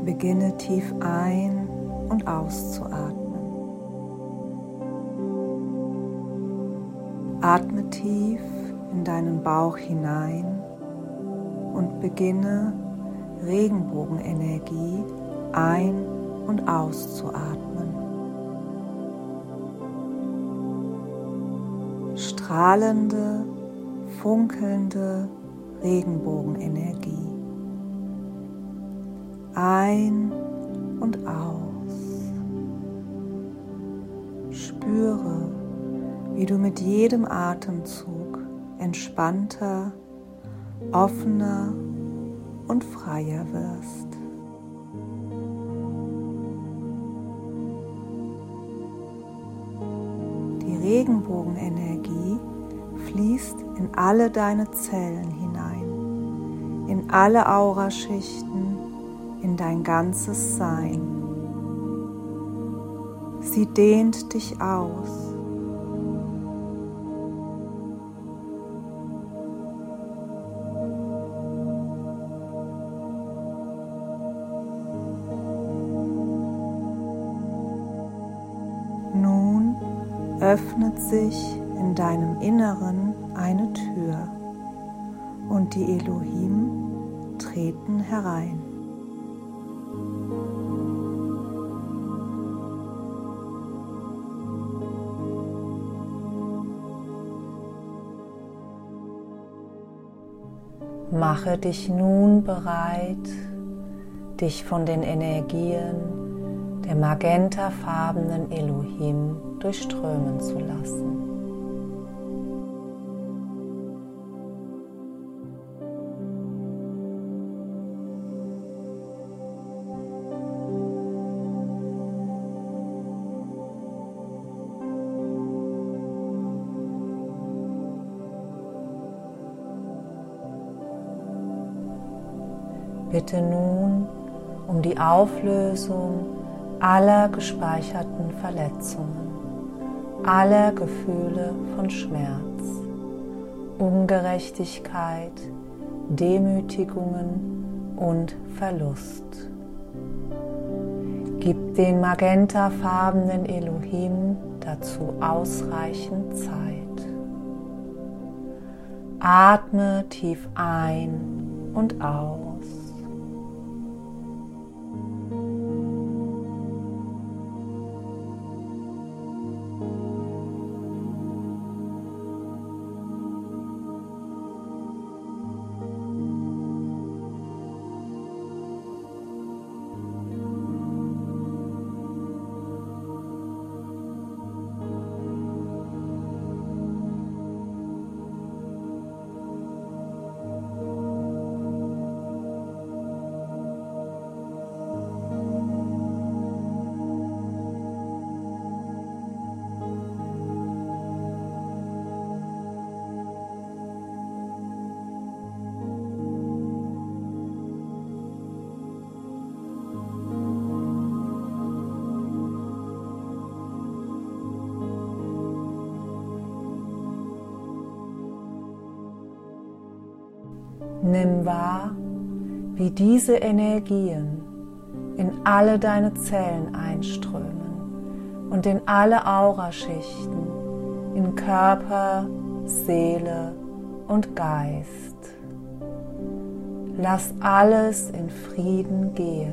Beginne tief ein- und auszuatmen. Atme tief in deinen Bauch hinein und beginne Regenbogenenergie ein- und auszuatmen. Strahlende, funkelnde Regenbogenenergie. Ein und aus. Spüre, wie du mit jedem Atemzug entspannter, offener und freier wirst. Die Regenbogenenergie fließt in alle deine Zellen hinein, in alle Auraschichten, in dein ganzes Sein. Sie dehnt dich aus. Nun öffnet sich in deinem Inneren eine Tür und die Elohim treten herein. Mache dich nun bereit, dich von den Energien der magentafarbenen Elohim durchströmen zu lassen. Bitte nun um die Auflösung aller gespeicherten Verletzungen, aller Gefühle von Schmerz, Ungerechtigkeit, Demütigungen und Verlust. Gib den magentafarbenen Elohim dazu ausreichend Zeit. Atme tief ein und aus. Nimm wahr, wie diese Energien in alle deine Zellen einströmen und in alle Auraschichten, in Körper, Seele und Geist. Lass alles in Frieden gehen.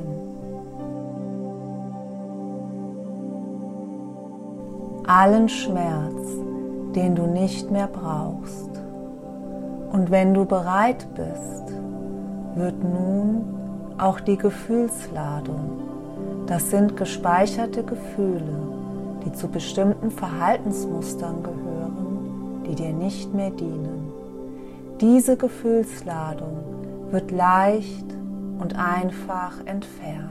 Allen Schmerz, den du nicht mehr brauchst. Und wenn du bereit bist, wird nun auch die Gefühlsladung, das sind gespeicherte Gefühle, die zu bestimmten Verhaltensmustern gehören, die dir nicht mehr dienen. Diese Gefühlsladung wird leicht und einfach entfernt.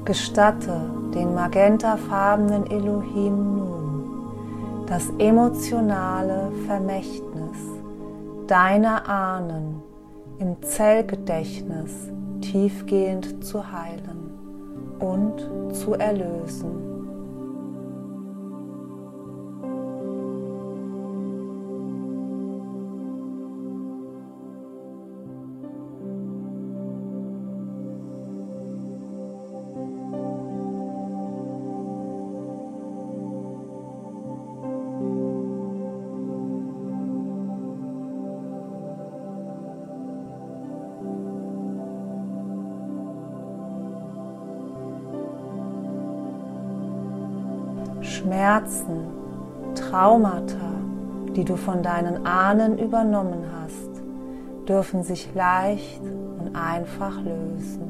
Gestatte den magentafarbenen Elohim nun, das emotionale Vermächtnis deiner Ahnen im Zellgedächtnis tiefgehend zu heilen und zu erlösen. Schmerzen, Traumata, die du von deinen Ahnen übernommen hast, dürfen sich leicht und einfach lösen.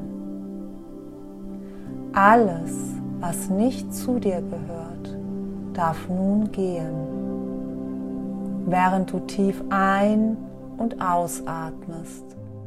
Alles, was nicht zu dir gehört, darf nun gehen, während du tief ein- und ausatmest.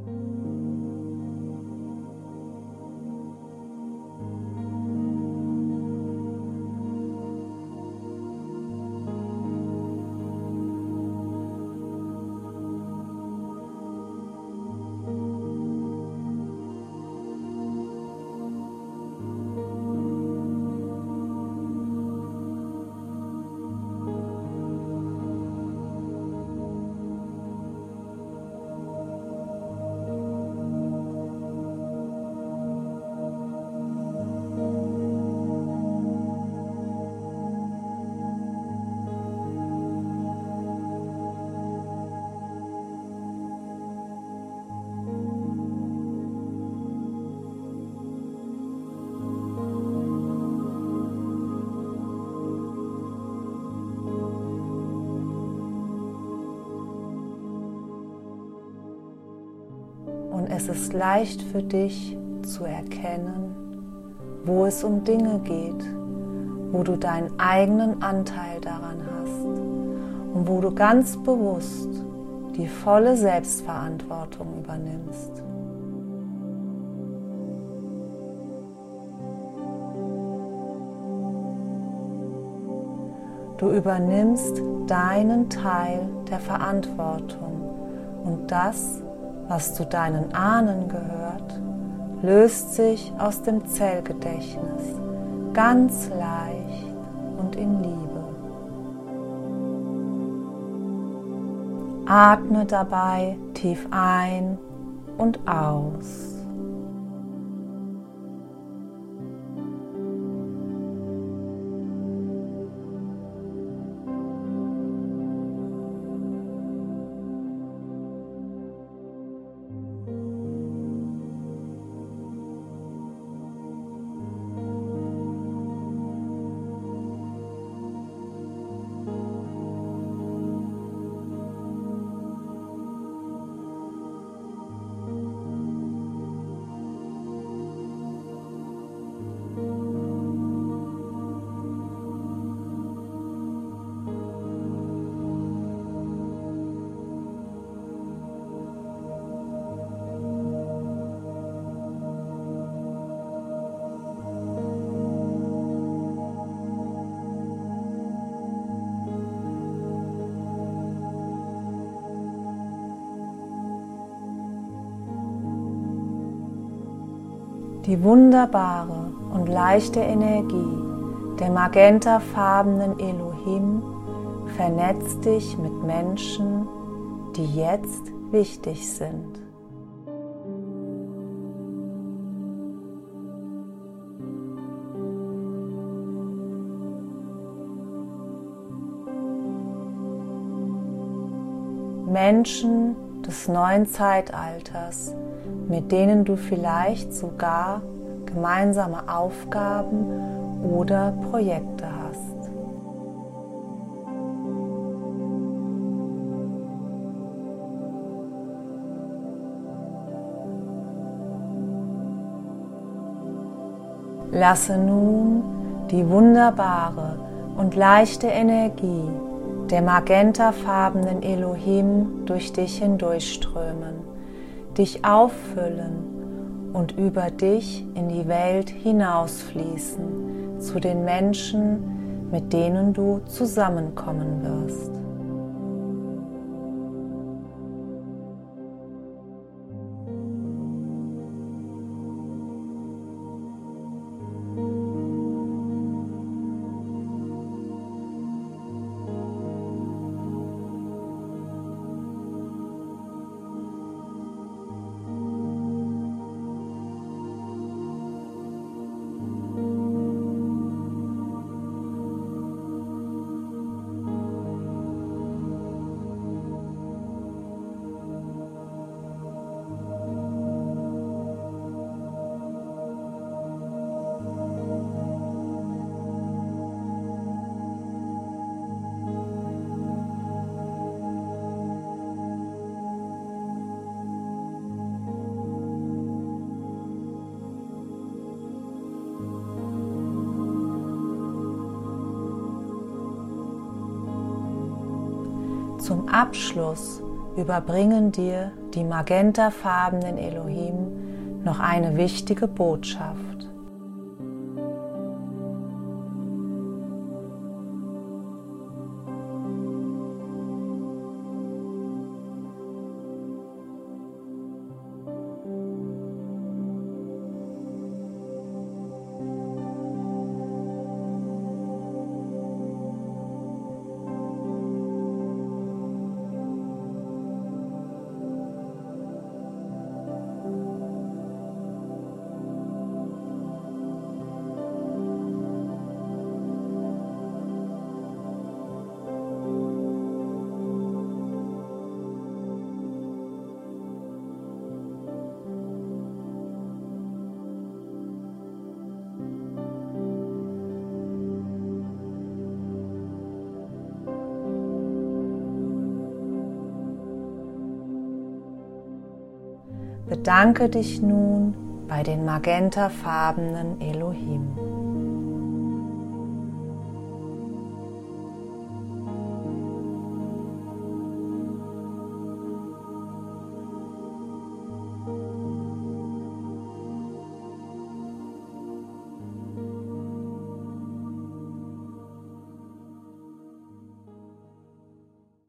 Und es ist leicht für dich zu erkennen, wo es um Dinge geht, wo du deinen eigenen Anteil daran hast und wo du ganz bewusst die volle Selbstverantwortung übernimmst. Du übernimmst deinen Teil der Verantwortung und das, was zu deinen Ahnen gehört, löst sich aus dem Zellgedächtnis ganz leicht und in Liebe. Atme dabei tief ein und aus. Die wunderbare und leichte Energie der magentafarbenen Elohim vernetzt dich mit Menschen, die jetzt wichtig sind. Menschen des neuen Zeitalters, mit denen du vielleicht sogar gemeinsame Aufgaben oder Projekte hast. Lasse nun die wunderbare und leichte Energie der magentafarbenen Elohim durch dich hindurchströmen, dich auffüllen und über dich in die Welt hinausfließen zu den Menschen, mit denen du zusammenkommen wirst. Zum Abschluss überbringen dir die magentafarbenen Elohim noch eine wichtige Botschaft. Bedanke dich nun bei den magentafarbenen Elohim.